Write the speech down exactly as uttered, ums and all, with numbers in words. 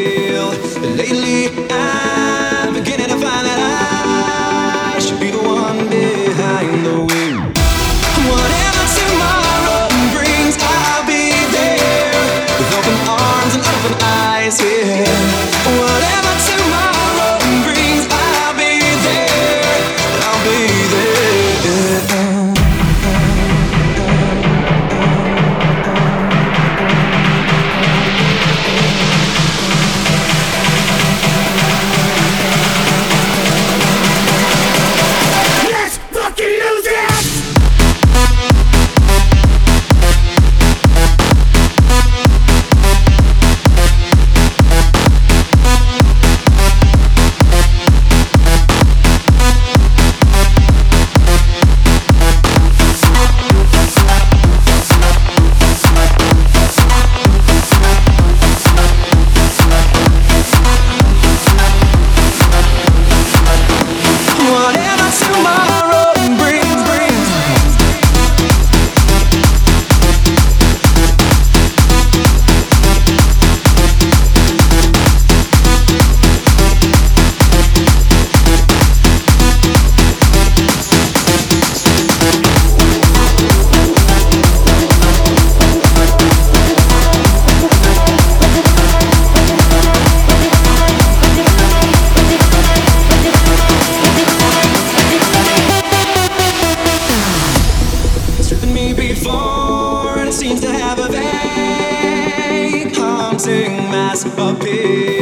feel. Lately I'm beginning to find that I should be the one behind the wheel. Whatever tomorrow brings, I'll be there with open arms and open eyes, yeah. Whatever tomorrow brings, I'll be there, I'll be there. Let's fucking lose it! Whatever tomorrow brings, brings. Stripping me before, and it seems to have a vague, haunting mass appeal.